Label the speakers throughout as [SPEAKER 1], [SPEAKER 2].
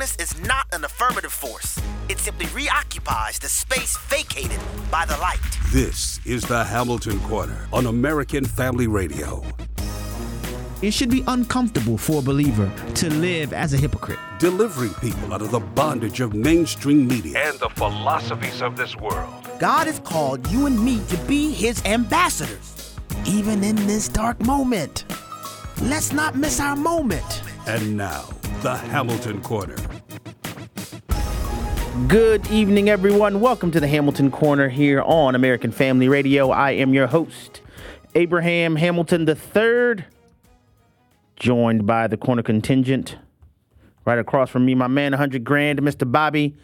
[SPEAKER 1] darkness is not an affirmative force. It simply reoccupies the space vacated by the light.
[SPEAKER 2] This is the Hamilton Corner on American Family Radio.
[SPEAKER 3] It should be uncomfortable for a believer to live as a hypocrite.
[SPEAKER 2] Delivering people out of the bondage of mainstream media and the philosophies of this world.
[SPEAKER 4] God has called you and me to be his ambassadors, even in this dark moment. Let's not miss our moment.
[SPEAKER 2] And now, the Hamilton Corner.
[SPEAKER 5] Good evening, everyone. Welcome to the Hamilton Corner here on American Family Radio. I am your host, Abraham Hamilton III, joined by the corner contingent. Right across from me, my man, 100 grand, Mr. Bobby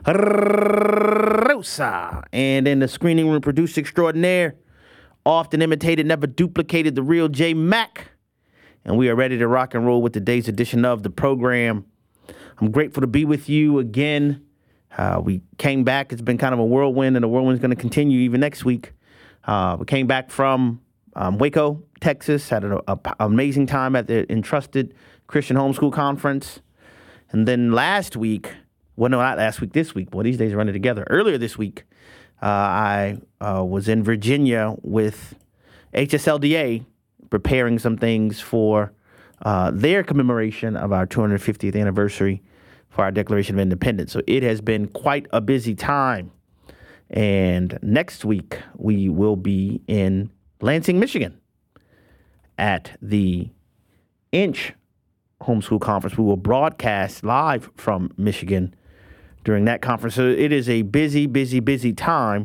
[SPEAKER 5] Rosa. And in the screening room, producer extraordinaire, often imitated, never duplicated, the real J Mac. And we are ready to rock and roll with today's edition of the program. I'm grateful to be with you again. We came back. It's been kind of a whirlwind, and the whirlwind's going to continue even next week. We came back from Waco, Texas, had an amazing time at the Entrusted Christian Homeschool Conference. And then last week, well, no, not last week, this week. Boy, these days are running together. Earlier this week, I was in Virginia with HSLDA, preparing some things for their commemoration of our 250th anniversary for our Declaration of Independence. So it has been quite a busy time. And next week, we will be in Lansing, Michigan at the Inch Homeschool Conference. We will broadcast live from Michigan during that conference. So it is a busy, busy, busy time.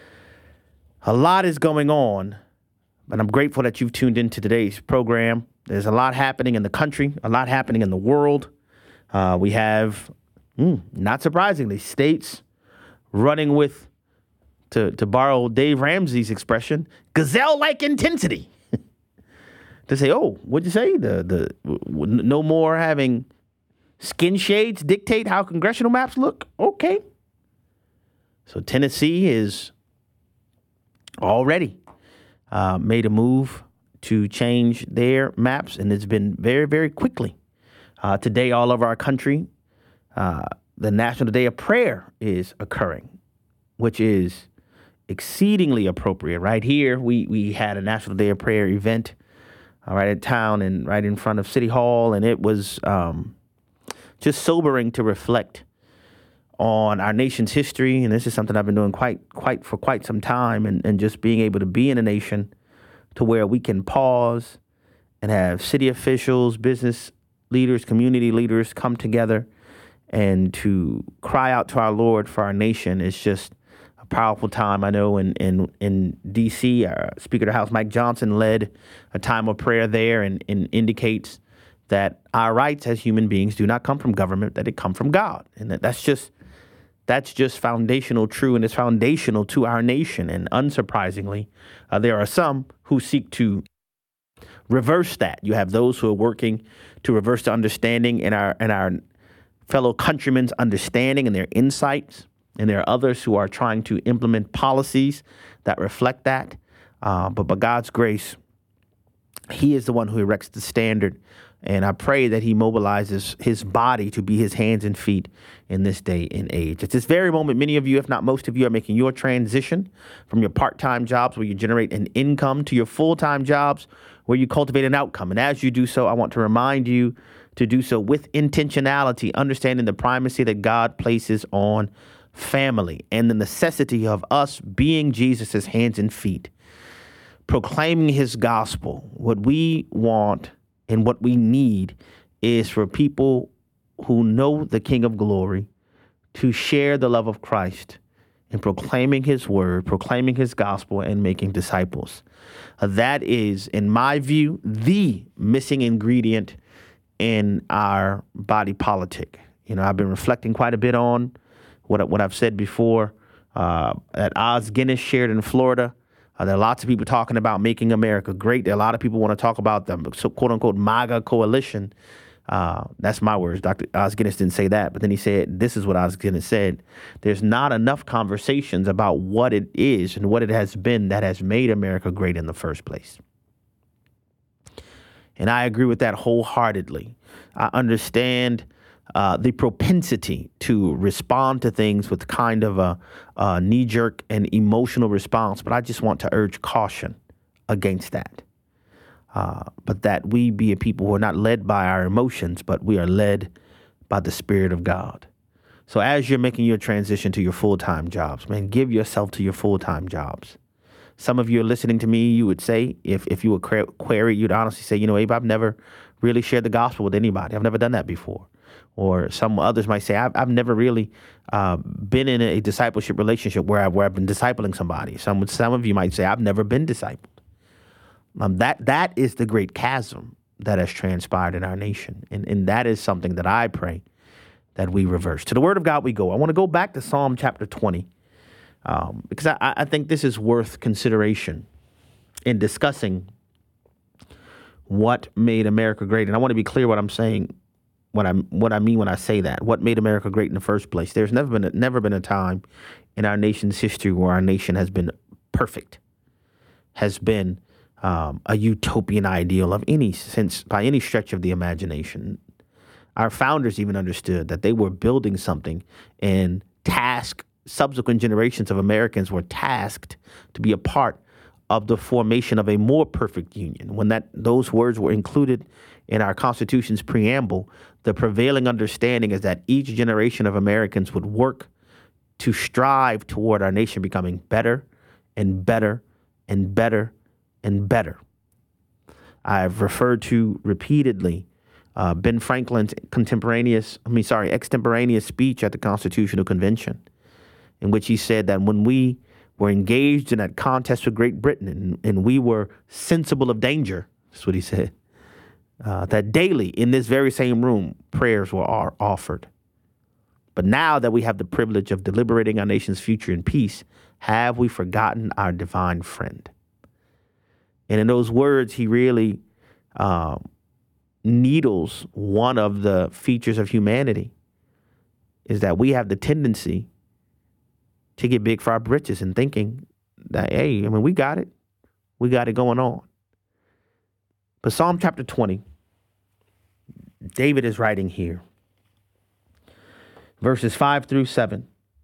[SPEAKER 5] A lot is going on. But I'm grateful that you've tuned into today's program. There's a lot happening in the country, a lot happening in the world. We have, not surprisingly, states running with, to borrow Dave Ramsey's expression, gazelle-like intensity. To say, oh, what'd you say? The no more having skin shades dictate how congressional maps look? Okay. So Tennessee is already made a move to change their maps, and it's been very, very quickly. Today, all over our country, the National Day of Prayer is occurring, which is exceedingly appropriate. Right here, we had a National Day of Prayer event right in town and right in front of City Hall, and it was just sobering to reflect on our nation's history, and this is something I've been doing for quite some time, and just being able to be in a nation to where we can pause and have city officials, business leaders, community leaders come together and to cry out to our Lord for our nation. It's just a powerful time. I know in D.C., Speaker of the House Mike Johnson led a time of prayer there and indicates that our rights as human beings do not come from government, that it come from God, and that's just foundational true, and it's foundational to our nation. And unsurprisingly, there are some who seek to reverse that. You have those who are working to reverse the understanding in our fellow countrymen's understanding and their insights. And there are others who are trying to implement policies that reflect that. But by God's grace, he is the one who erects the standard. And I pray that he mobilizes his body to be his hands and feet in this day and age. At this very moment, many of you, if not most of you, are making your transition from your part-time jobs where you generate an income to your full-time jobs where you cultivate an outcome. And as you do so, I want to remind you to do so with intentionality, understanding the primacy that God places on family and the necessity of us being Jesus's hands and feet, proclaiming his gospel. What we want and what we need is for people who know the King of Glory to share the love of Christ in proclaiming his word, proclaiming his gospel, and making disciples. That is, in my view, the missing ingredient in our body politic. You know, I've been reflecting quite a bit on what I've said before. At Oz Guinness shared in Florida, there are lots of people talking about making America great. There are a lot of people want to talk about the quote-unquote MAGA coalition. That's my words. Dr. Oz Guinness didn't say that, but then he said, this is what Oz Guinness said. There's not enough conversations about what it is and what it has been that has made America great in the first place. And I agree with that wholeheartedly. I understand the propensity to respond to things with kind of a knee-jerk and emotional response. But I just want to urge caution against that. But that we be a people who are not led by our emotions, but we are led by the Spirit of God. So as you're making your transition to your full-time jobs, man, give yourself to your full-time jobs. Some of you are listening to me, you would say, if you would query, you'd honestly say, Abe, I've never really shared the gospel with anybody. I've never done that before. Or some others might say, I've never really been in a discipleship relationship where I've been discipling somebody. Some of you might say, I've never been discipled. That is the great chasm that has transpired in our nation. And that is something that I pray that we reverse. To the Word of God we go. I want to go back to Psalm chapter 20 because I think this is worth consideration in discussing what made America great. And I want to be clear what I'm saying, what I mean when I say that. What made America great in the first place? There's never been a time in our nation's history where our nation has been perfect, has been a utopian ideal of any sense, by any stretch of the imagination. Our founders even understood that they were building something, and subsequent generations of Americans were tasked to be a part of the formation of a more perfect union. When those words were included in our Constitution's preamble, the prevailing understanding is that each generation of Americans would work to strive toward our nation becoming better and better and better and better. I've referred to repeatedly Ben Franklin's extemporaneous speech at the Constitutional Convention, in which he said that when we were engaged in that contest with Great Britain and we were sensible of danger, that's what he said, that daily in this very same room, prayers were offered. But now that we have the privilege of deliberating our nation's future in peace, have we forgotten our divine friend? And in those words, he really needles one of the features of humanity, is that we have the tendency to get big for our britches and thinking that, hey, we got it. We got it going on. But Psalm chapter 20, David is writing here, verses 5 through 7,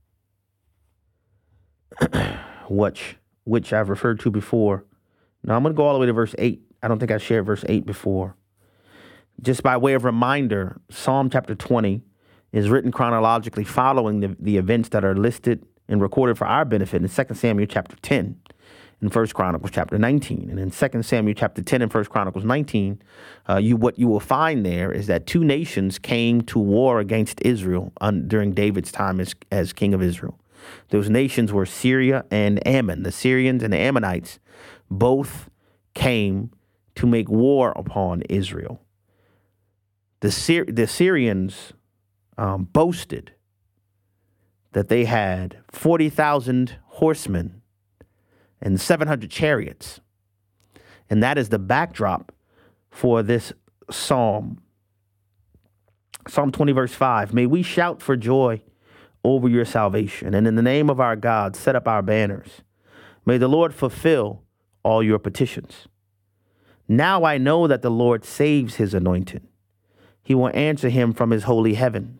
[SPEAKER 5] which I've referred to before. Now, I'm going to go all the way to verse 8. I don't think I shared verse 8 before. Just by way of reminder, Psalm chapter 20 is written chronologically following the events that are listed and recorded for our benefit in 2 Samuel chapter 10 and 1 Chronicles chapter 19. And in 2 Samuel chapter 10 and 1 Chronicles 19, what you will find there is that two nations came to war against Israel during David's time as king of Israel. Those nations were Syria and Ammon. The Syrians and the Ammonites both came to make war upon Israel. The Syrians boasted that they had 40,000 horsemen and 700 chariots. And that is the backdrop for this psalm. Psalm 20, verse 5, may we shout for joy over your salvation, and in the name of our God, set up our banners. May the Lord fulfill all your petitions. Now I know that the Lord saves his anointed. He will answer him from his holy heaven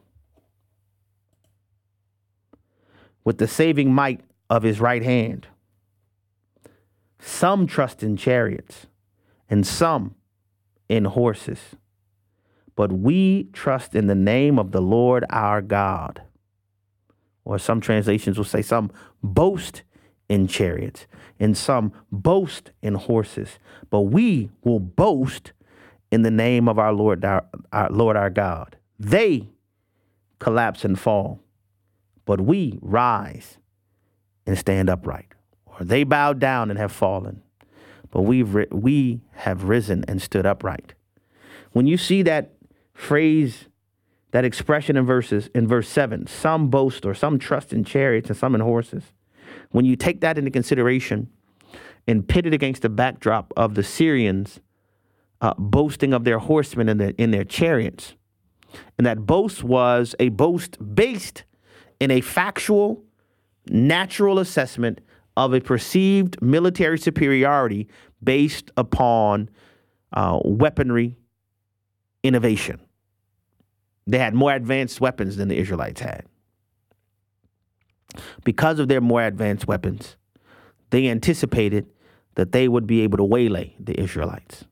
[SPEAKER 5] with the saving might of his right hand. Some trust in chariots and some in horses, but we trust in the name of the Lord our God. Or some translations will say some boast in chariots and some boast in horses, but we will boast in the name of our Lord our God. They collapse and fall, but we rise and stand upright. Or they bow down and have fallen, but we have risen and stood upright. When you see that phrase, that expression in verse 7, some boast or some trust in chariots and some in horses, when you take that into consideration and pit it against the backdrop of the Syrians boasting of their horsemen in their chariots, and that boast was a boast based in a factual, natural assessment of a perceived military superiority based upon weaponry innovation. They had more advanced weapons than the Israelites had. Because of their more advanced weapons, they anticipated that they would be able to waylay the Israelites.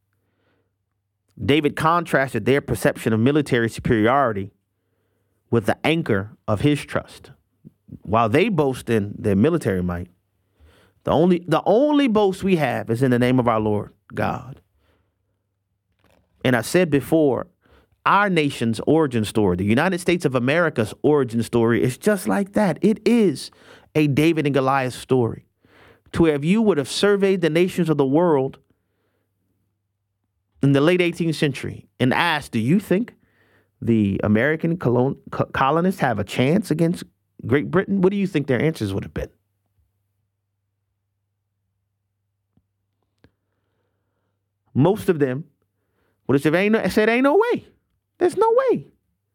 [SPEAKER 5] David contrasted their perception of military superiority with the anchor of his trust. While they boast in their military might, the only boast we have is in the name of our Lord God. And I said before, our nation's origin story, the United States of America's origin story, is just like that. It is a David and Goliath story. To where if you would have surveyed the nations of the world in the late 18th century and asked, do you think the American colonists have a chance against Great Britain? What do you think their answers would have been? Most of them would have said, ain't no way. There's no way.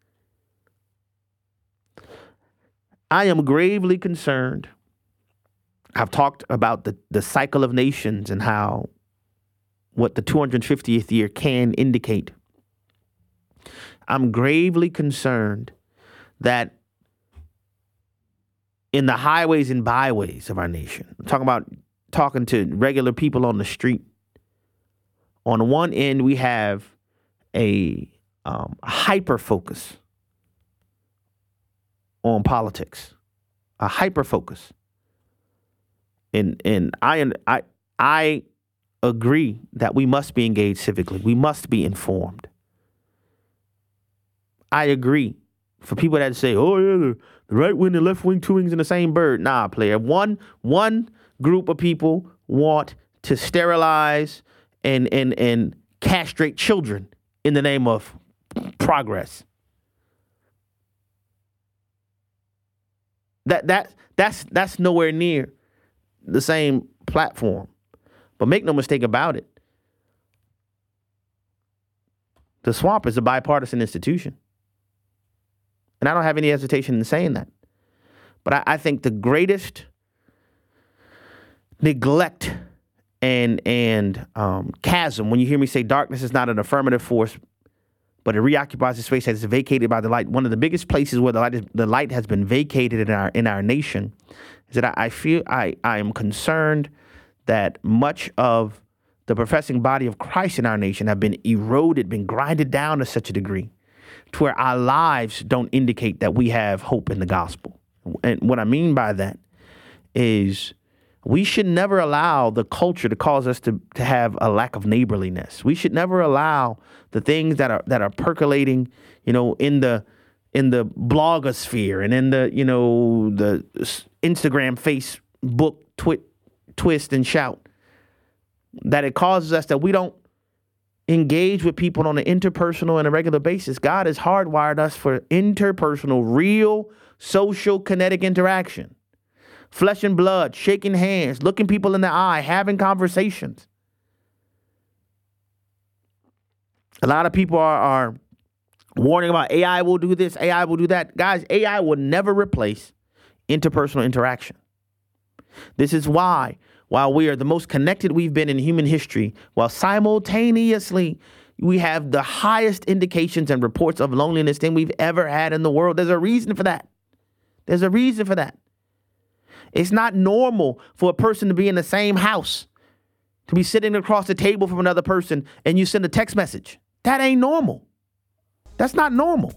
[SPEAKER 5] I am gravely concerned. I've talked about the cycle of nations and how what the 250th year can indicate. I'm gravely concerned that in the highways and byways of our nation, I'm talking to regular people on the street. On one end, we have a hyper focus on politics, a hyper focus, and I agree that we must be engaged civically. We must be informed. I agree. For people that say, "Oh yeah, the right wing and left wing, two wings in the same bird," nah, player. One group of people want to sterilize and castrate children in the name of progress. That's nowhere near the same platform. But make no mistake about it. The swamp is a bipartisan institution. And I don't have any hesitation in saying that. But I think the greatest neglect and chasm, when you hear me say darkness is not an affirmative force, but it reoccupies the space that is vacated by the light. One of the biggest places where the light has been vacated in our nation is that I feel I am concerned that much of the professing body of Christ in our nation have been eroded, been grinded down to such a degree to where our lives don't indicate that we have hope in the gospel. And what I mean by that is we should never allow the culture to cause us to have a lack of neighborliness. We should never allow the things that are percolating, in the blogosphere and in the Instagram, Facebook, twist and shout, that it causes us that we don't engage with people on an interpersonal and a regular basis. God has hardwired us for interpersonal, real, social, kinetic interaction. Flesh and blood, shaking hands, looking people in the eye, having conversations. A lot of people are warning about AI will do this, AI will do that. Guys, AI will never replace interpersonal interaction. This is why, while we are the most connected we've been in human history, while simultaneously we have the highest indications and reports of loneliness than we've ever had in the world. There's a reason for that. There's a reason for that. It's not normal for a person to be in the same house, to be sitting across the table from another person, and you send a text message. That ain't normal. That's not normal.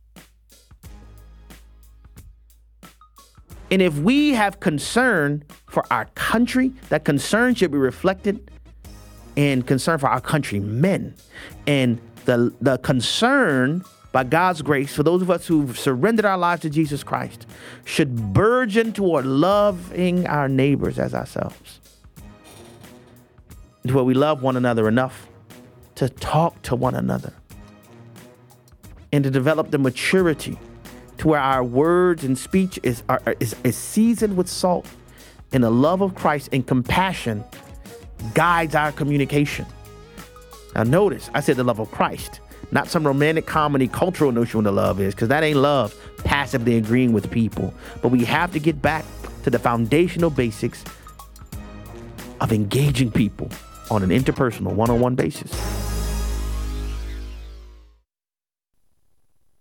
[SPEAKER 5] And if we have concern for our country, that concern should be reflected in concern for our countrymen. And the concern, by God's grace, for those of us who've surrendered our lives to Jesus Christ, should burgeon toward loving our neighbors as ourselves. To where we love one another enough to talk to one another and to develop the maturity to where our words and speech is seasoned with salt, and the love of Christ and compassion guides our communication. Now notice, I said the love of Christ, not some romantic comedy cultural notion what the love is, because that ain't love, passively agreeing with people. But we have to get back to the foundational basics of engaging people on an interpersonal, one-on-one basis.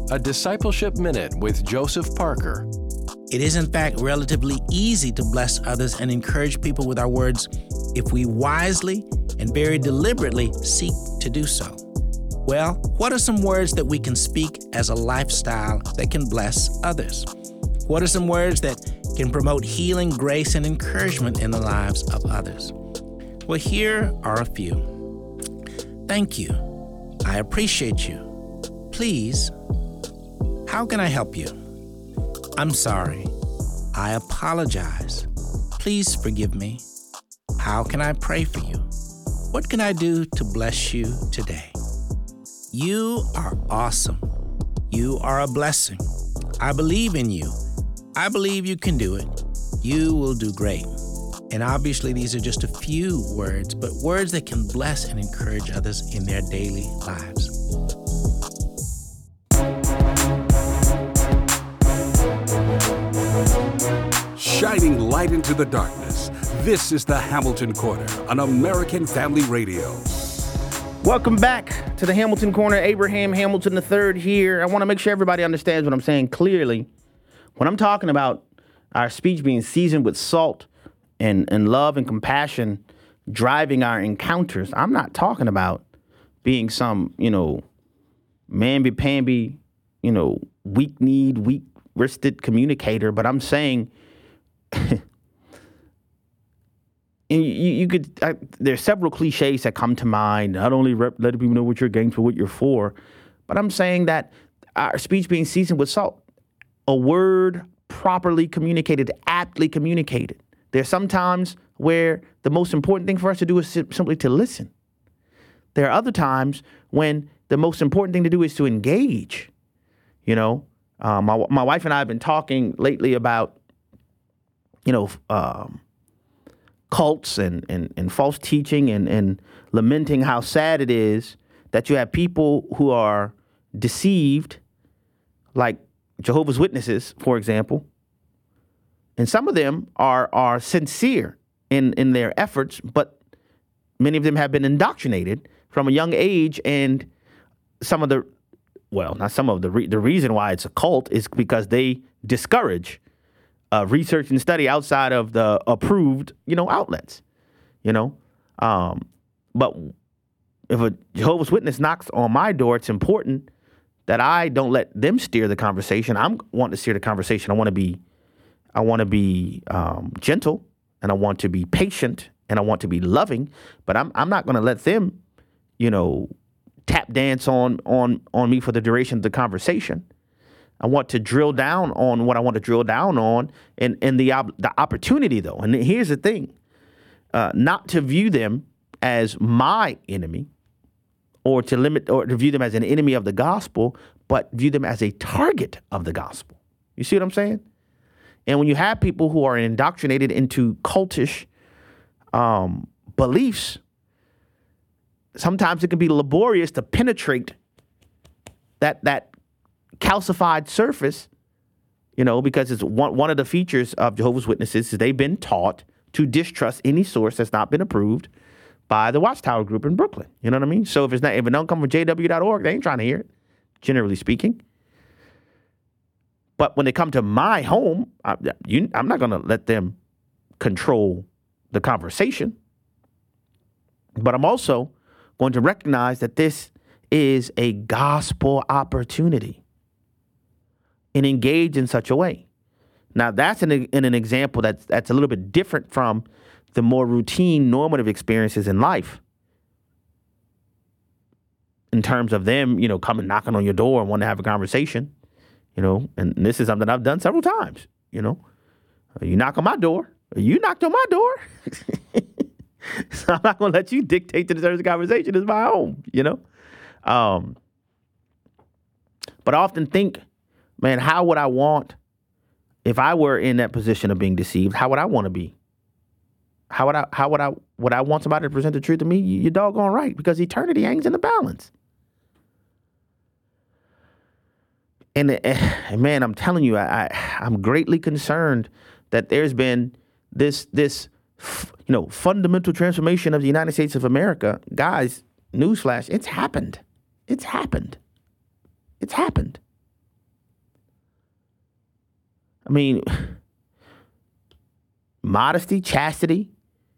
[SPEAKER 6] a Discipleship Minute with Joseph Parker.
[SPEAKER 4] It is, in fact, relatively easy to bless others and encourage people with our words if we wisely and very deliberately seek to do so. Well, what are some words that we can speak as a lifestyle that can bless others? What are some words that can promote healing, grace, and encouragement in the lives of others? Well, here are a few. Thank you. I appreciate you. Please, how can I help you? I'm sorry. I apologize. Please forgive me. How can I pray for you? What can I do to bless you today? You are awesome. You are a blessing. I believe in you. I believe you can do it. You will do great. And obviously, these are just a few words, but words that can bless and encourage others in their daily lives.
[SPEAKER 2] Shining light into the darkness. This is the Hamilton Corner on American Family Radio.
[SPEAKER 5] Welcome back to the Hamilton Corner. Abraham Hamilton III here. I want to make sure everybody understands what I'm saying clearly. When I'm talking about our speech being seasoned with salt and love and compassion driving our encounters, I'm not talking about being some, mamby-pamby, weak-kneed, weak-wristed communicator, but I'm saying there's several cliches that come to mind. Not only letting people know what you're against, but what you're for. But I'm saying that our speech being seasoned with salt, a word properly communicated, aptly communicated. There's some times where the most important thing for us to do is simply to listen. There are other times when the most important thing to do is to engage. My wife and I have been talking lately about cults and false teaching and lamenting how sad it is that you have people who are deceived, like Jehovah's Witnesses, for example. And some of them are sincere in their efforts, but many of them have been indoctrinated from a young age. And the reason why it's a cult is because they discourage research and study outside of the approved, outlets, But if a Jehovah's Witness knocks on my door, it's important that I don't let them steer the conversation. I want to steer the conversation. I want to be gentle, and I want to be patient, and I want to be loving. But I'm not going to let them, tap dance on me for the duration of the conversation. I want to drill down on what I want to drill down on, and the opportunity, though. And here's the thing: not to view them as my enemy, or to view them as an enemy of the gospel, but view them as a target of the gospel. You see what I'm saying? And when you have people who are indoctrinated into cultish beliefs, sometimes it can be laborious to penetrate that calcified surface, because it's one of the features of Jehovah's Witnesses is they've been taught to distrust any source that's not been approved by the Watchtower Group in Brooklyn. You know what I mean? So if it don't come from jw.org, they ain't trying to hear it, generally speaking. But when they come to my home, I'm not going to let them control the conversation. But I'm also going to recognize that this is a gospel opportunity and engage in such a way. Now, that's in an example that's a little bit different from the more routine, normative experiences in life. In terms of them, coming knocking on your door and wanting to have a conversation, and this is something I've done several times, You knock on my door, you knocked on my door. So I'm not going to let you dictate to the service conversation. It's my home, But I often think, man, how would I want, if I were in that position of being deceived, how would I want to be? Would I want somebody to present the truth to me? You're doggone right, because eternity hangs in the balance. And man, I'm telling you, I'm greatly concerned that there's been this fundamental transformation of the United States of America. Guys, newsflash, it's happened. It's happened. I mean, modesty, chastity,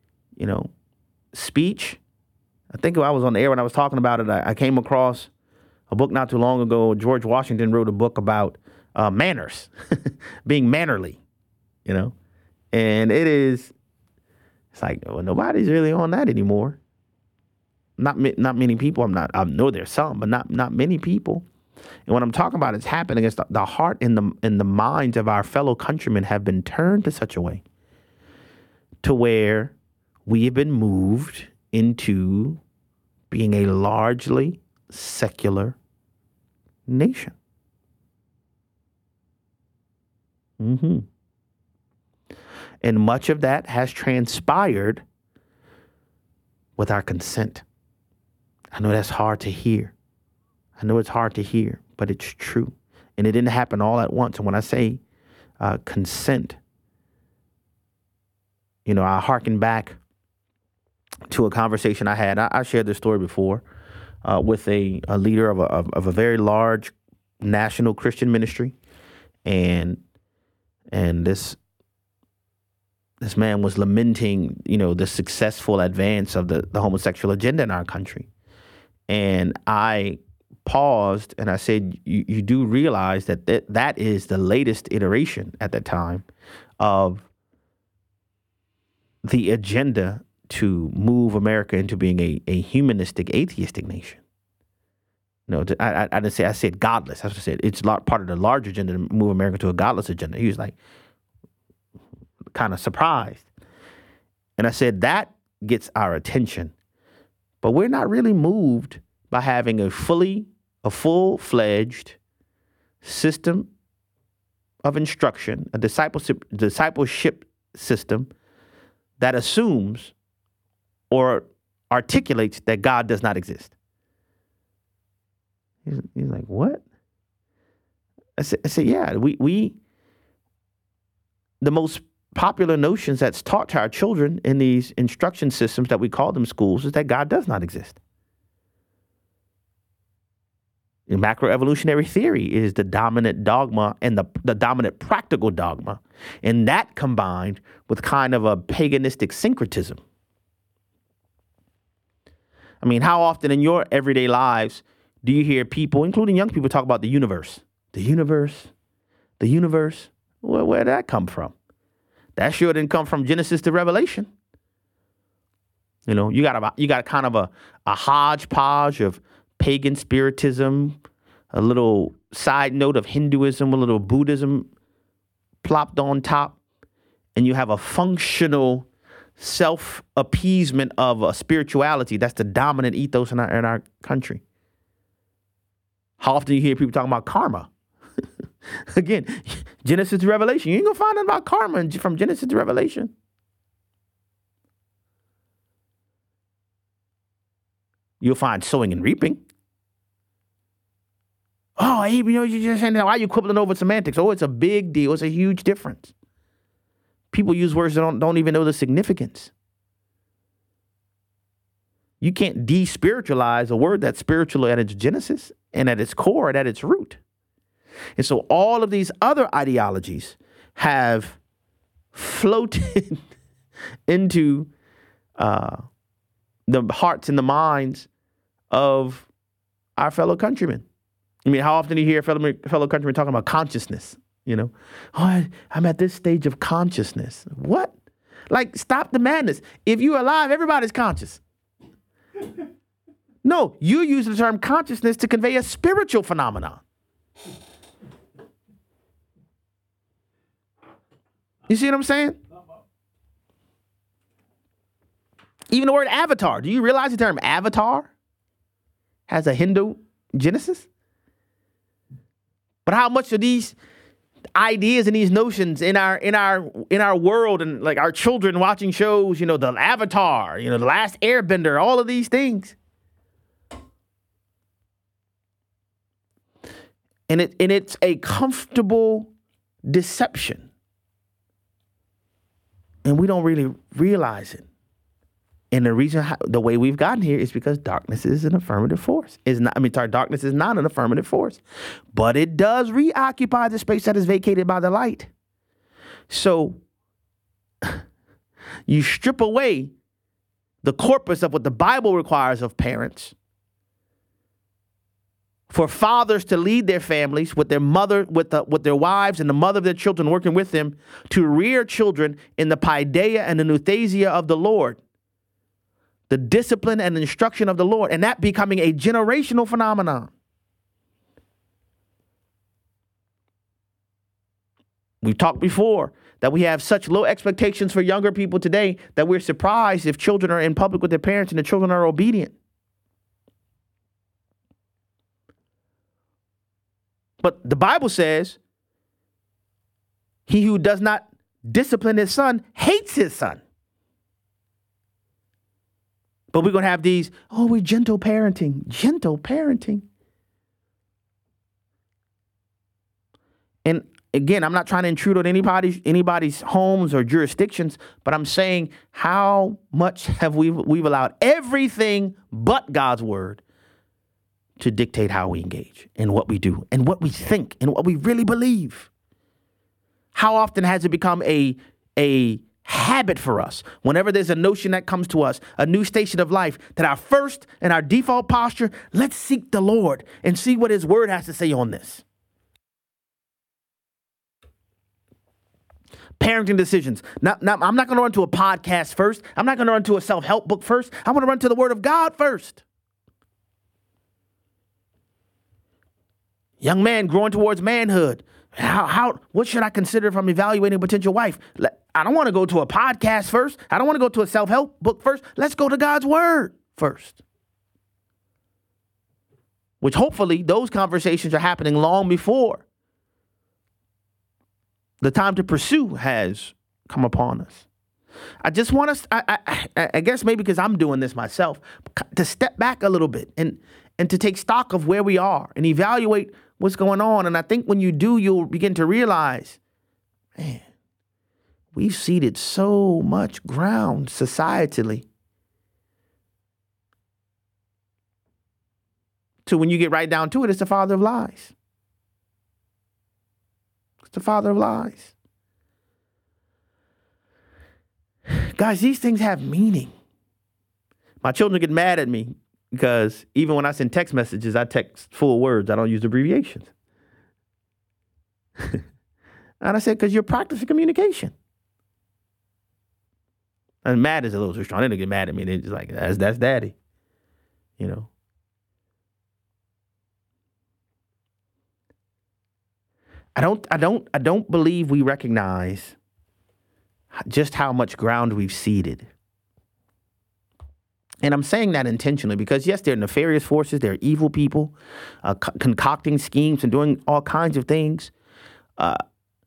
[SPEAKER 5] speech. I think I was on the air when I was talking about it. I came across a book not too long ago. George Washington wrote a book about manners, being mannerly, and it's like, well, nobody's really on that anymore. Not many people. I know there's some, but not many people. And what I'm talking about is happening is the heart and the minds of our fellow countrymen have been turned to such a way to where we have been moved into being a largely secular nation. And much of that has transpired with our consent. I know that's hard to hear. I know it's hard to hear, but it's true. And it didn't happen all at once. And when I say consent, I hearken back to a conversation I had. I shared this story before with a leader of a very large national Christian ministry. And this man was lamenting, the successful advance of the homosexual agenda in our country. And I paused and I said, you do realize that is the latest iteration at that time of the agenda to move America into being a humanistic, atheistic nation. I didn't say, I said godless. That's what I said. It's part of the larger agenda to move America to a godless agenda. He was like kind of surprised. And I said, that gets our attention. But we're not really moved by having a full-fledged system of instruction, a discipleship system that assumes or articulates that God does not exist. He's like, what? I said, yeah, we the most popular notions that's taught to our children in these instruction systems that we call them schools is that God does not exist. And macroevolutionary theory is the dominant dogma and the dominant practical dogma. And that combined with kind of a paganistic syncretism. I mean, how often in your everyday lives do you hear people, including young people, talk about the universe? The universe? The universe? Well, where did that come from? That sure didn't come from Genesis to Revelation. You got kind of a hodgepodge of pagan spiritism, a little side note of Hinduism, a little Buddhism plopped on top, and you have a functional self-appeasement of a spirituality that's the dominant ethos in our country. How often do you hear people talking about karma? Again, Genesis to Revelation. You ain't gonna find out about karma from Genesis to Revelation. You'll find sowing and reaping. Oh, you're just saying that. Why are you quibbling over semantics? Oh, it's a big deal. It's a huge difference. People use words that don't even know the significance. You can't de-spiritualize a word that's spiritual at its genesis and at its core and at its root. And so all of these other ideologies have floated into the hearts and the minds of our fellow countrymen. I mean, how often do you hear fellow countrymen talking about consciousness? Oh, I'm at this stage of consciousness. What? Like, stop the madness. If you're alive, everybody's conscious. No, you use the term consciousness to convey a spiritual phenomenon. You see what I'm saying? Even the word avatar. Do you realize the term avatar has a Hindu genesis? But how much of these ideas and these notions in our world and like our children watching shows, the Avatar, the Last Airbender, all of these things. And it's a comfortable deception. And we don't really realize it. And the reason the way we've gotten here is because darkness is an affirmative force. Darkness is not an affirmative force. But it does reoccupy the space that is vacated by the light. So you strip away the corpus of what the Bible requires of parents for fathers to lead their families with their mother, with their wives and the mother of their children working with them to rear children in the paideia and the nouthesia of the Lord, the discipline and instruction of the Lord, and that becoming a generational phenomenon. We've talked before that we have such low expectations for younger people today that we're surprised if children are in public with their parents and the children are obedient. But the Bible says, he who does not discipline his son hates his son. But we're going to have these, we're gentle parenting. And again, I'm not trying to intrude on anybody's homes or jurisdictions, but I'm saying how much have we've allowed everything but God's word to dictate how we engage and what we do and what we think and what we really believe. How often has it become a habit for us, whenever there's a notion that comes to us, a new station of life, that our first and our default posture, let's seek the Lord and see what his word has to say on this. Parenting decisions. Now, I'm not going to run to a podcast first. I'm not going to run to a self-help book first. I'm going to run to the word of God first. Young man growing towards manhood. What should I consider if I'm evaluating a potential wife? I don't want to go to a podcast first. I don't want to go to a self-help book first. Let's go to God's word first. Which hopefully those conversations are happening long before the time to pursue has come upon us. I just want us, I guess maybe because I'm doing this myself, to step back a little bit and to take stock of where we are and evaluate what's going on. And I think when you do, you'll begin to realize, man, we've ceded so much ground societally to, when you get right down to it, it's the father of lies. It's the father of lies. Guys, these things have meaning. My children get mad at me because even when I send text messages, I text full words. I don't use abbreviations. And I said, because you're practicing communication. And mad is a little too strong. They don't get mad at me. They're just like, that's daddy. You know. I don't believe we recognize just how much ground we've ceded. And I'm saying that intentionally because, yes, there are nefarious forces. There are evil people concocting schemes and doing all kinds of things. But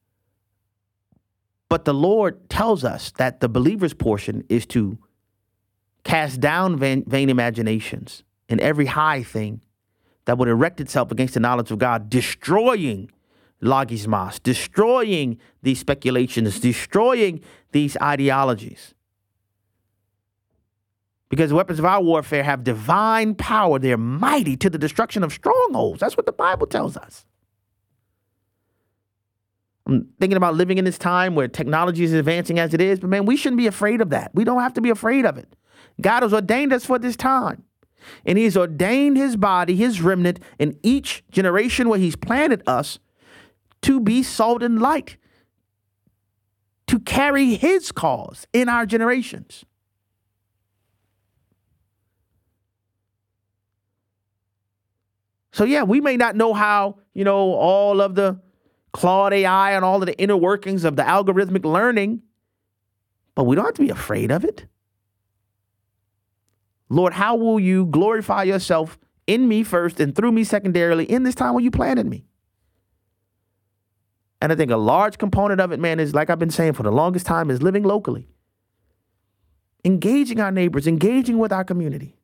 [SPEAKER 5] the Lord tells us that the believer's portion is to cast down vain imaginations and every high thing that would erect itself against the knowledge of God, destroying logismos, destroying these speculations, destroying these ideologies. Because the weapons of our warfare have divine power. They're mighty to the destruction of strongholds. That's what the Bible tells us. I'm thinking about living in this time where technology is advancing as it is, but man, we shouldn't be afraid of that. We don't have to be afraid of it. God has ordained us for this time. And he's ordained his body, his remnant, in each generation where he's planted us to be salt and light, to carry his cause in our generations. So yeah, we may not know how, all of the Claude AI and all of the inner workings of the algorithmic learning, but we don't have to be afraid of it. Lord, how will you glorify yourself in me first and through me secondarily in this time when you planted me? And I think a large component of it, man, is, like I've been saying for the longest time, is living locally. Engaging our neighbors, engaging with our community.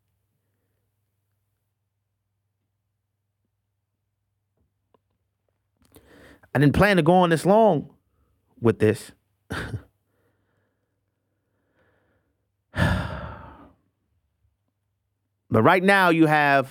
[SPEAKER 5] I didn't plan to go on this long with this. But right now you have,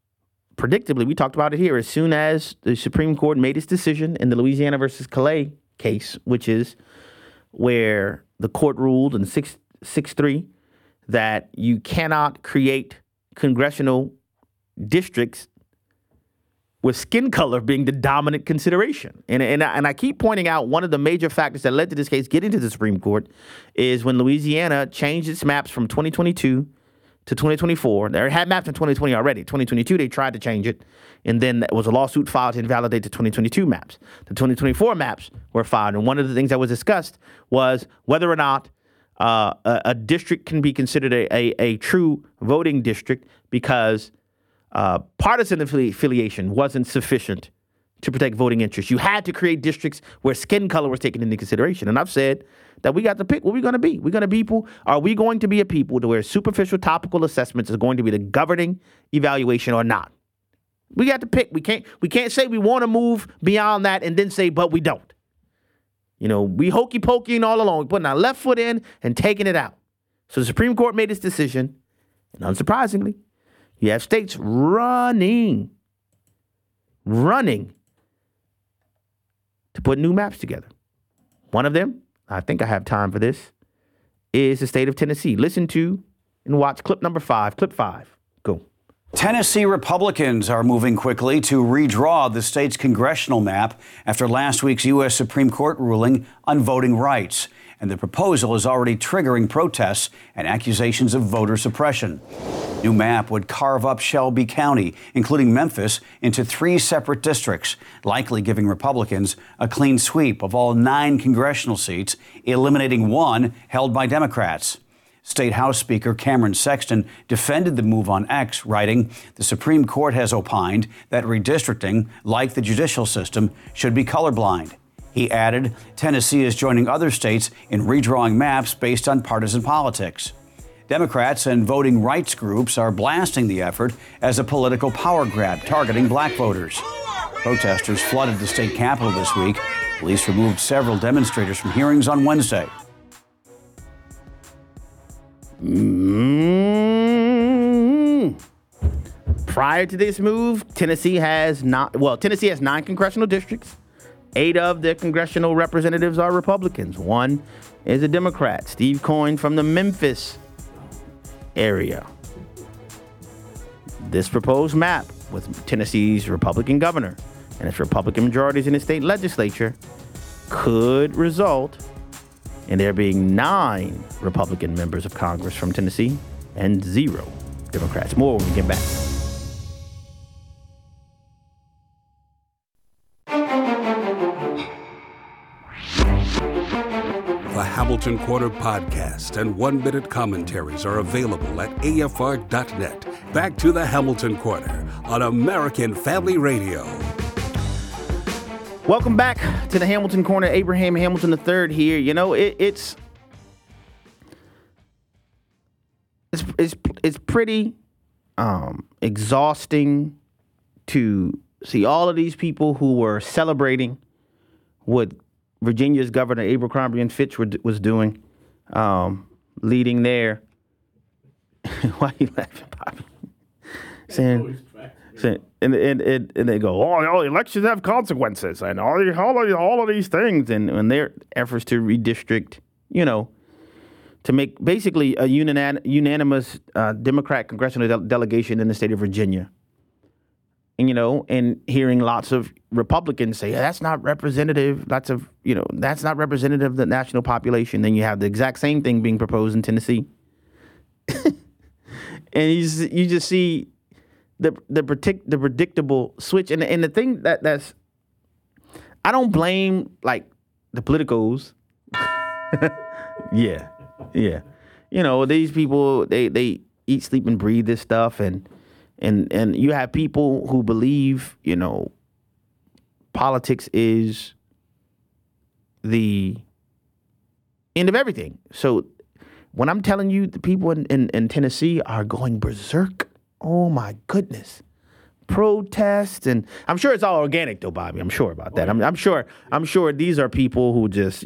[SPEAKER 5] predictably, we talked about it here, as soon as the Supreme Court made its decision in the Louisiana versus Calais case, which is where the court ruled in 6-3 that you cannot create congressional districts with skin color being the dominant consideration. And I keep pointing out one of the major factors that led to this case getting to the Supreme Court is when Louisiana changed its maps from 2022 to 2024. They had maps in 2020 already. 2022, they tried to change it, and then there was a lawsuit filed to invalidate the 2022 maps. The 2024 maps were filed, and one of the things that was discussed was whether or not a district can be considered a true voting district because partisan affiliation wasn't sufficient to protect voting interests. You had to create districts where skin color was taken into consideration. And I've said that we got to pick what we're going to be. Are we going to be a people to where superficial topical assessments is going to be the governing evaluation or not? We got to pick. We can't say we want to move beyond that and then say, but we don't. We hokey pokeying all along, putting our left foot in and taking it out. So the Supreme Court made its decision, and unsurprisingly, you have states running to put new maps together. One of them, I think I have time for this, is the state of Tennessee. Listen to and watch clip number 5. Clip 5. Go.
[SPEAKER 7] Tennessee Republicans are moving quickly to redraw the state's congressional map after last week's U.S. Supreme Court ruling on voting rights. And the proposal is already triggering protests and accusations of voter suppression. New map would carve up Shelby County, including Memphis, into 3 separate districts, likely giving Republicans a clean sweep of all 9 congressional seats, eliminating 1 held by Democrats. State House Speaker Cameron Sexton defended the move on X, writing, "The Supreme Court has opined that redistricting, like the judicial system, should be colorblind." He added, Tennessee is joining other states in redrawing maps based on partisan politics. Democrats and voting rights groups are blasting the effort as a political power grab targeting black voters. Protesters flooded the state capitol this week. Police removed several demonstrators from hearings on Wednesday.
[SPEAKER 5] Prior to this move, Tennessee has 9 congressional districts. 8 of the congressional representatives are Republicans. 1 is a Democrat, Steve Coyne from the Memphis area. This proposed map with Tennessee's Republican governor and its Republican majorities in the state legislature could result in there being 9 Republican members of Congress from Tennessee and 0 Democrats. More when we get back.
[SPEAKER 2] The Hamilton Corner podcast and 1-minute commentaries are available at AFR.net. Back to the Hamilton Corner on American Family Radio.
[SPEAKER 5] Welcome back to the Hamilton Corner. Abraham Hamilton III here. It's pretty exhausting to see all of these people who were celebrating what Virginia's Governor Abercrombie and Fitch was doing, leading there. Why are you laughing, Bobby? And they go, oh, elections have consequences, and all of these things, and their efforts to redistrict, to make basically a unanimous Democrat congressional delegation in the state of Virginia. And hearing lots of Republicans say, that's not representative. That's not representative of the national population. Then you have the exact same thing being proposed in Tennessee. And you just see the predictable switch. And the thing that's, I don't blame the politicos. Yeah. These people, they eat, sleep, and breathe this stuff, and you have people who believe, politics is the end of everything. So when I'm telling you the people in Tennessee are going berserk, oh my goodness. Protests, and I'm sure it's all organic though, Bobby. I'm sure about that. I'm sure these are people who just,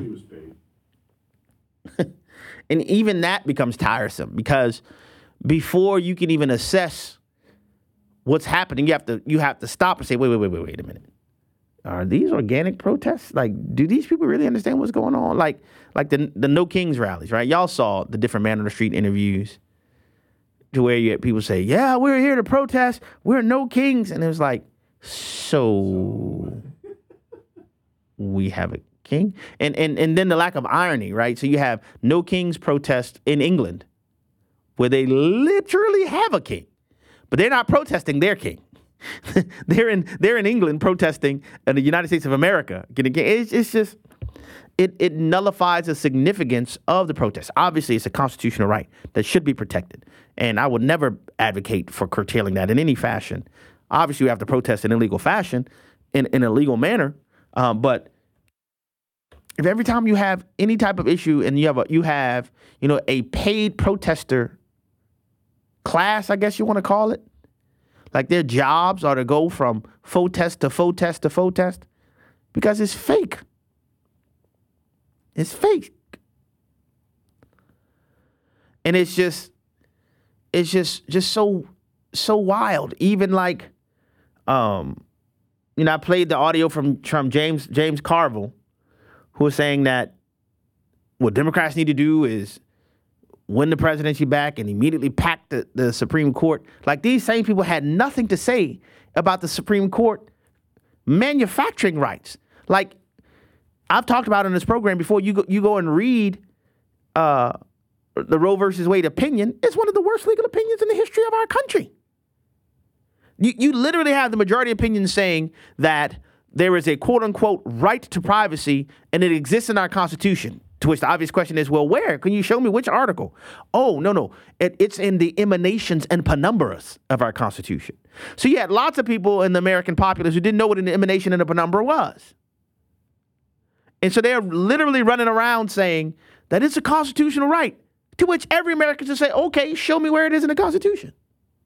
[SPEAKER 5] and even that becomes tiresome because before you can even assess what's happening, you have to stop and say, wait a minute. are these organic protests? Like, do these people really understand what's going on? Like the No Kings rallies, right? Y'all saw the different man on the street interviews to where you had people say, yeah, we're here to protest. We're No Kings. And it was like, so we have a king? And then the lack of irony, right? So you have No Kings protest in England where they literally have a king, but they're not protesting their king. they're in England protesting in the United States of America. It's just, it nullifies the significance of the protest. Obviously, it's a constitutional right that should be protected. And I would never advocate for curtailing that in any fashion. Obviously, we have to protest in illegal fashion, in a legal manner. But if every time you have any type of issue and you have a paid protester class, I guess you want to call it, like their jobs are to go from faux test to faux test to faux test, because it's fake. It's fake. And it's just so wild. Even like, I played the audio from James Carville, who was saying that what Democrats need to do is win the presidency back and immediately pack the Supreme Court. Like, these same people had nothing to say about the Supreme Court manufacturing rights. Like, I've talked about in this program before, you go and read the Roe versus Wade opinion. It's one of the worst legal opinions in the history of our country. You literally have the majority opinion saying that there is a quote-unquote right to privacy and it exists in our Constitution. To which the obvious question is, well, where? Can you show me which article? Oh, no. It's in the emanations and penumbras of our Constitution. So you had lots of people in the American populace who didn't know what an emanation and a penumbra was. And so they're literally running around saying that it's a constitutional right, to which every American should say, okay, show me where it is in the Constitution.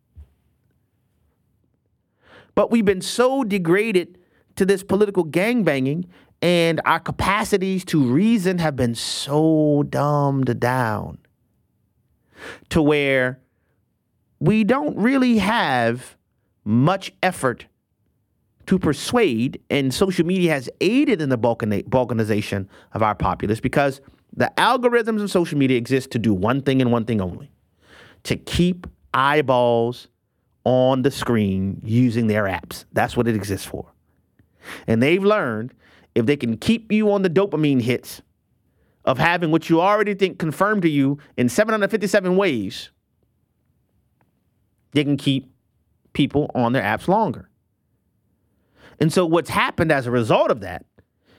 [SPEAKER 5] But we've been so degraded to this political gangbanging, and our capacities to reason have been so dumbed down to where we don't really have much effort to persuade, and social media has aided in the balkanization of our populace, because the algorithms of social media exist to do one thing and one thing only: to keep eyeballs on the screen using their apps. That's what it exists for. And they've learned if they can keep you on the dopamine hits of having what you already think confirmed to you in 757 ways, they can keep people on their apps longer. And so what's happened as a result of that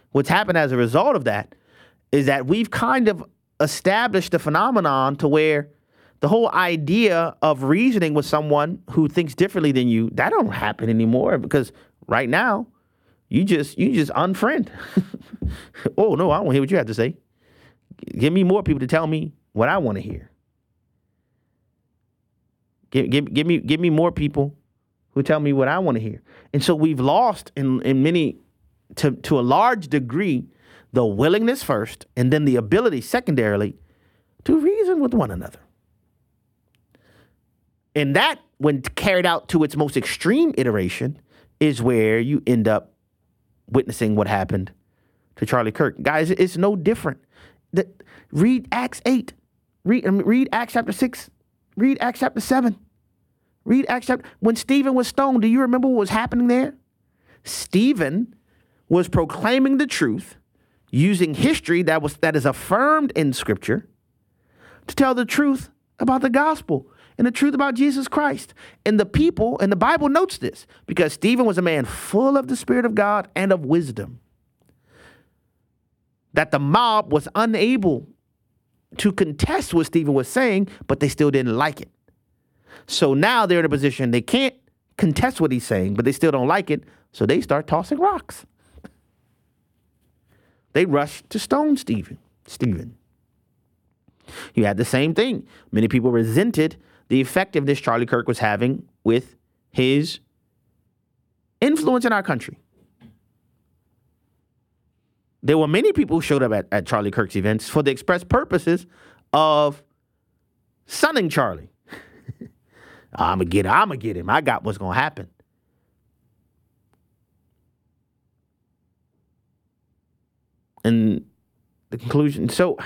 [SPEAKER 5] is that we've kind of established a phenomenon to where the whole idea of reasoning with someone who thinks differently than you, that don't happen anymore, because right now you just unfriend. Oh, no, I don't want to hear what you have to say. Give me more people to tell me what I want to hear. Give me more people who tell me what I want to hear. And so we've lost in many, to a large degree, the willingness first, and then the ability secondarily to reason with one another. And that, when carried out to its most extreme iteration, is where you end up witnessing what happened to Charlie Kirk. Guys, it's no different. Read Acts 8. Read Acts chapter 6. Read Acts chapter 7. Read Acts chapter... When Stephen was stoned, do you remember what was happening there? Stephen was proclaiming the truth using history that is affirmed in Scripture to tell the truth about the gospel and the truth about Jesus Christ. And the people, and the Bible notes this, because Stephen was a man full of the Spirit of God and of wisdom, that the mob was unable to contest what Stephen was saying, but they still didn't like it. So now they're in a position they can't contest what he's saying, but they still don't like it, so they start tossing rocks. They rush to stone Stephen. You had the same thing. Many people resented the effectiveness Charlie Kirk was having with his influence in our country. There were many people who showed up at Charlie Kirk's events for the express purposes of sunning Charlie. I'm going to get him. I got what's going to happen. And the conclusion, so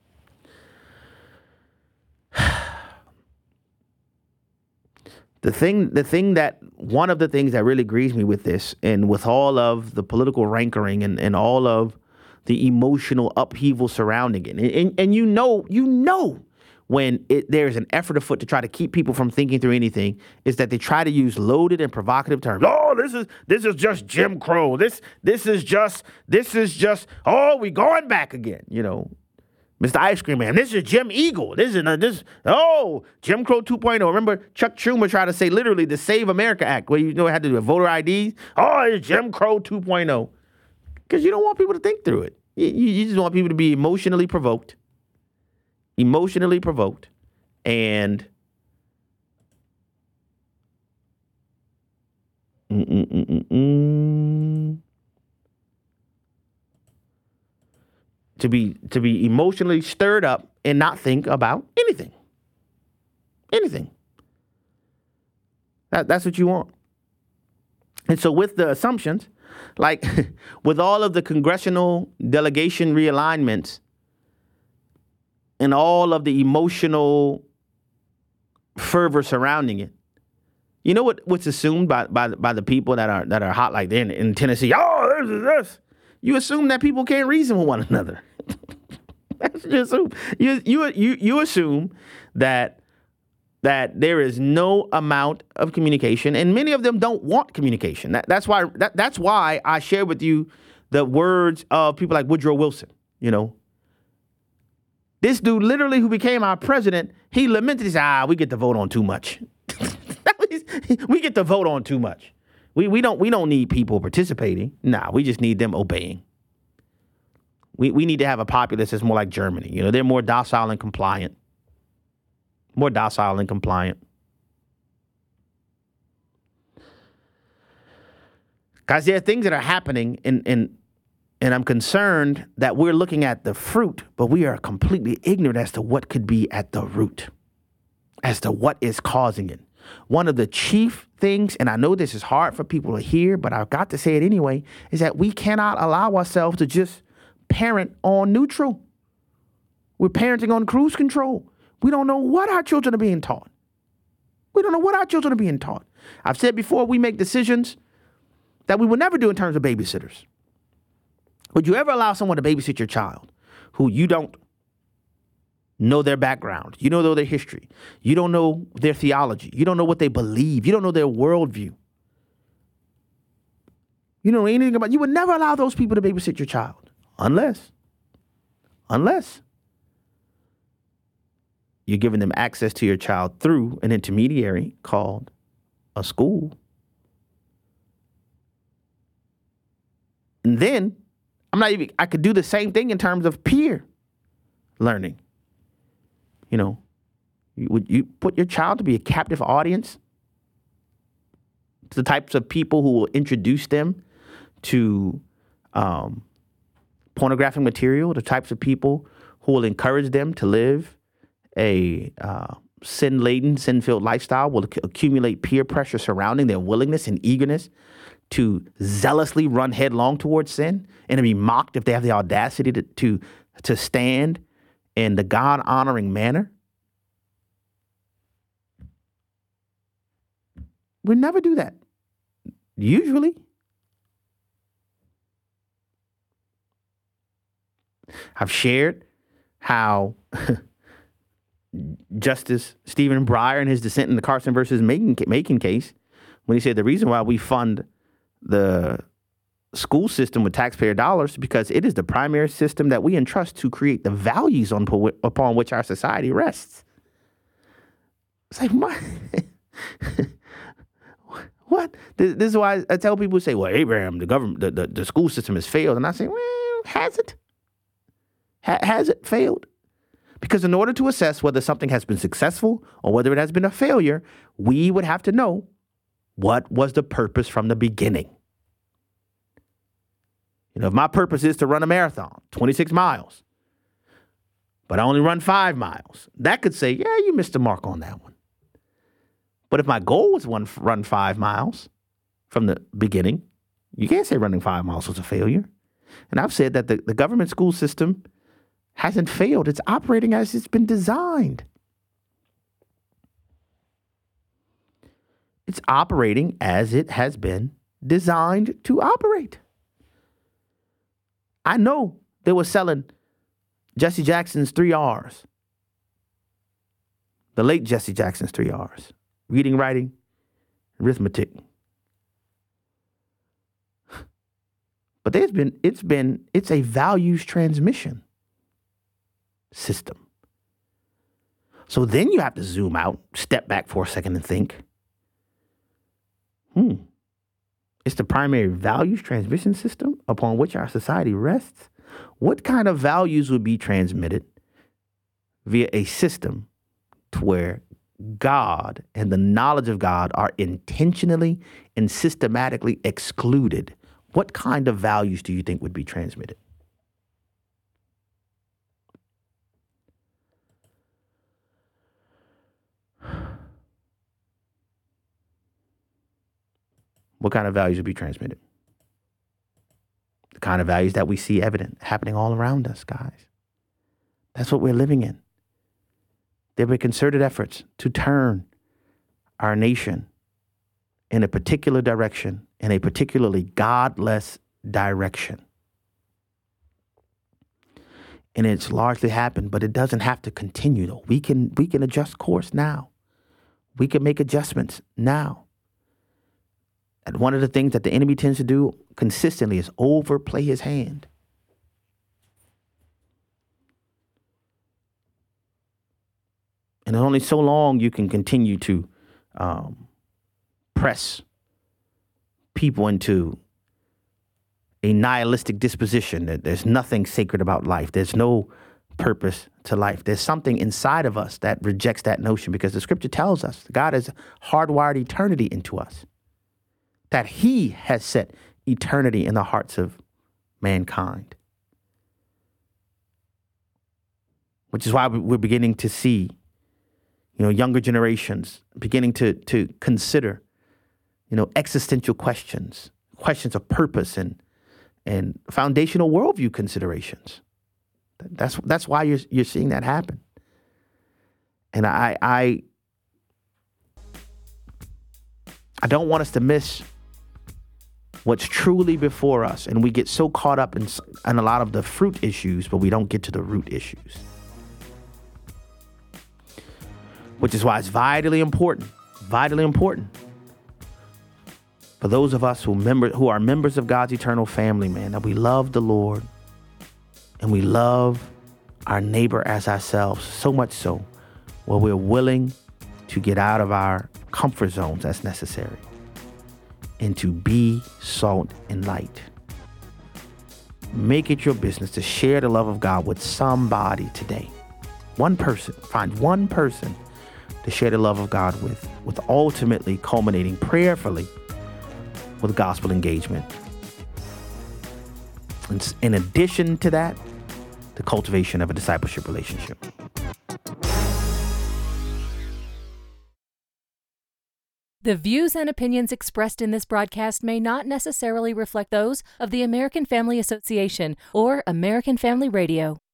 [SPEAKER 5] one of the things that really grieves me with this, and with all of the political rancor and all of the emotional upheaval surrounding it, and you know when there's an effort afoot to try to keep people from thinking through anything, is that they try to use loaded and provocative terms. Oh, this is just Jim Crow. This is just, oh, we going back again, Mr. Ice Cream Man, this is Jim Eagle. Jim Crow 2.0. Remember Chuck Schumer tried to say literally the Save America Act, where it had to do with voter IDs. Oh, it's Jim Crow 2.0. Because you don't want people to think through it. You just want people to be emotionally provoked. And to be emotionally stirred up and not think about anything. That's what you want. And so with the assumptions, like with all of the congressional delegation realignments and all of the emotional fervor surrounding it, you know what's assumed by the people that are hot like they're in Tennessee? Oh, this. You assume that people can't reason with one another. That's what you assume. You assume that there is no amount of communication, and many of them don't want communication. That's why I share with you the words of people like Woodrow Wilson. This dude literally, who became our president, he lamented, he said, we get to vote on too much. We get to vote on too much. We don't need people participating. Nah, we just need them obeying. We need to have a populace that's more like Germany. They're more docile and compliant. Guys, there are things that are happening, and I'm concerned that we're looking at the fruit, but we are completely ignorant as to what could be at the root, as to what is causing it. One of the chief things, and I know this is hard for people to hear, but I've got to say it anyway, is that we cannot allow ourselves to just parent on neutral. We're parenting on cruise control. We don't know what our children are being taught. I've said before, we make decisions that we will never do in terms of babysitters. Would you ever allow someone to babysit your child who you don't know their background? You don't know their history. You don't know their theology. You don't know what they believe. You don't know their worldview. You don't know anything about. You would never allow those people to babysit your child unless you're giving them access to your child through an intermediary called a school. And then I could do the same thing in terms of peer learning. Would you put your child to be a captive audience to the types of people who will introduce them to pornographic material, the types of people who will encourage them to live a sin-laden, sin-filled lifestyle, will accumulate peer pressure surrounding their willingness and eagerness to zealously run headlong towards sin, and to be mocked if they have the audacity to stand in the God-honoring manner? We never do that. Usually. I've shared how Justice Stephen Breyer, in his dissent in the Carson versus Macon case, when he said the reason why we fund the school system with taxpayer dollars is because it is the primary system that we entrust to create the values upon which our society rests. It's like, what? This is why I tell people who say, well, Abraham, the government, the school system has failed. And I say, well, has it? Has it failed? Because in order to assess whether something has been successful or whether it has been a failure, we would have to know what was the purpose from the beginning. If my purpose is to run a marathon, 26 miles, but I only run 5 miles, that could say, yeah, you missed the mark on that one. But if my goal was run 5 miles from the beginning, you can't say running 5 miles was a failure. And I've said that the government school system hasn't failed. It's operating as it's been designed. It's operating as it has been designed to operate. I know they were selling Jesse Jackson's 3 R's. The late Jesse Jackson's 3 R's. Reading, writing, arithmetic. But it's a values transmission system. So then you have to zoom out, step back for a second and think, it's the primary values transmission system upon which our society rests. What kind of values would be transmitted via a system to where God and the knowledge of God are intentionally and systematically excluded? What kind of values do you think would be transmitted? What kind of values would be transmitted? The kind of values that we see evident happening all around us, guys. That's what we're living in. There were concerted efforts to turn our nation in a particular direction, in a particularly godless direction. And it's largely happened, but it doesn't have to continue, though. We can adjust course now. We can make adjustments now. And one of the things that the enemy tends to do consistently is overplay his hand. And only so long you can continue to press people into a nihilistic disposition that there's nothing sacred about life. There's no purpose to life. There's something inside of us that rejects that notion, because the scripture tells us God has hardwired eternity into us, that he has set eternity in the hearts of mankind. Which is why we're beginning to see, younger generations beginning to consider, existential questions of purpose and foundational worldview considerations. That's why you're seeing that happen. And I don't want us to miss what's truly before us, and we get so caught up in a lot of the fruit issues, but we don't get to the root issues. Which is why it's vitally important for those of us who are members of God's eternal family, man, that we love the Lord and we love our neighbor as ourselves, so much so where we're willing to get out of our comfort zones as necessary and to be salt and light. Make it your business to share the love of God with somebody today. One person, find one person to share the love of God with ultimately culminating prayerfully with gospel engagement. And in addition to that, the cultivation of a discipleship relationship.
[SPEAKER 8] The views and opinions expressed in this broadcast may not necessarily reflect those of the American Family Association or American Family Radio.